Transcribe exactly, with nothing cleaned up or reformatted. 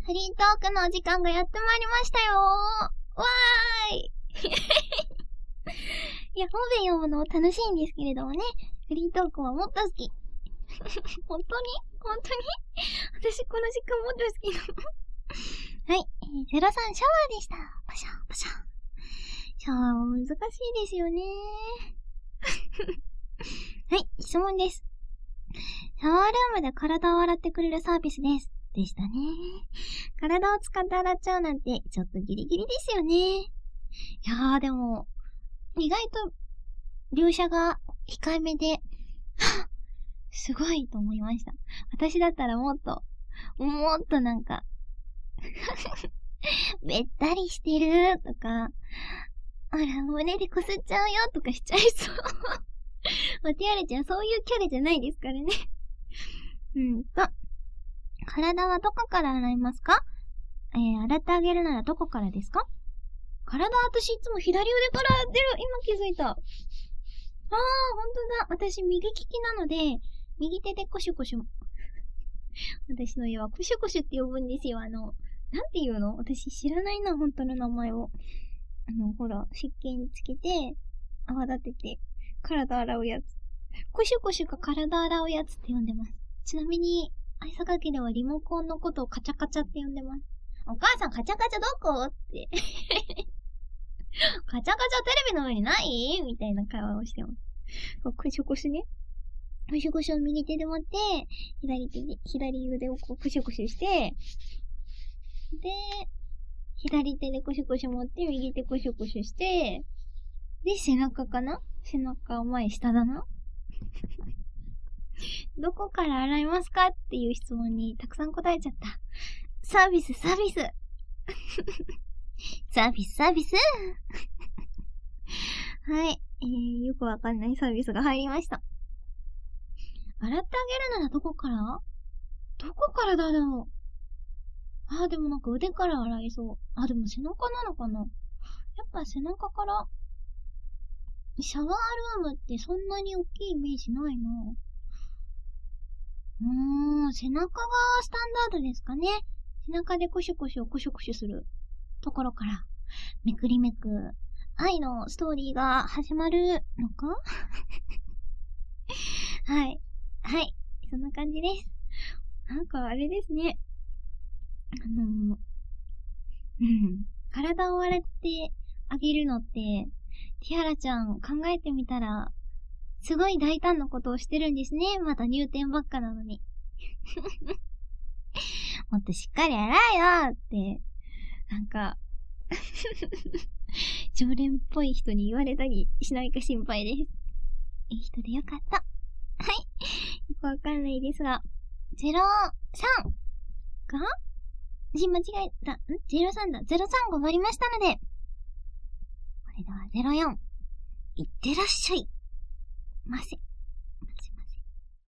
フリートークのお時間がやってまいりましたよー。わーい。いや、本編読むの楽しいんですけれどもね。フリートークはもっと好き。本当に本当に私この時間もっと好きなの。はい、えー、ゼロさんシャワーでした。パシャンパシャン。シャワーも難しいですよねはい、質問です。シャワールームで体を洗ってくれるサービスです。でしたね。体を使って洗っちゃうなんてちょっとギリギリですよね。いやーでも、意外と描写が控えめで、すごいと思いました。私だったらもっと、もっとなんか、べったりしてるとか、あら、胸でこすっちゃうよとかしちゃいそう。まティアレちゃんそういうキャラじゃないですからね。うんと、体はどこから洗いますか？えー、洗ってあげるならどこからですか？体私いつも左腕から洗ってる。今気づいた。あー、ほんとだ。私右利きなので、右手でコシュコシュ。私の家はコシュコシュって呼ぶんですよ。あの、なんて言うの？私知らないな、本当の名前を。あの、ほら、湿気つけて、泡立てて、体洗うやつ。コシュコシュが体洗うやつって呼んでます。ちなみに、愛想かけではリモコンのことをカチャカチャって呼んでます。お母さんカチャカチャどこって。カチャカチャテレビの上にないみたいな会話をしてます。コシュコシュね。コシュコシュを右手で持って、左手で、左腕をこうコシュコシュして、で、左手でコシュコシュ持って、右手コシュコシュして、で、背中かな？背中、前、下だなどこから洗いますかっていう質問にたくさん答えちゃった。サービス、サービスサービス、サービスはい、えー、よくわかんないサービスが入りました。洗ってあげるならどこから？どこからだろう？あー、でもなんか腕から洗いそう。あ、でも背中なのかな？やっぱ背中から。シャワールームってそんなに大きいイメージないな。うーん、背中がスタンダードですかね。背中でコシュコシュコシュコシュするところから、めくりめく愛のストーリーが始まるのかはい。はい。そんな感じです。なんかあれですね。あのー、うん。体を洗ってあげるのって、ティアラちゃん考えてみたら、すごい大胆なことをしてるんですね。まだ入店ばっかなのに。もっとしっかり洗えよって、なんか、常連っぽい人に言われたりしないか心配です。いい人でよかった。はい。よくわかんないですが、ゼロさんが字間違えた。ん ?ゼロさん だ。ゼロさんが終わりましたので、これではゼロよん。いってらっしゃいませ。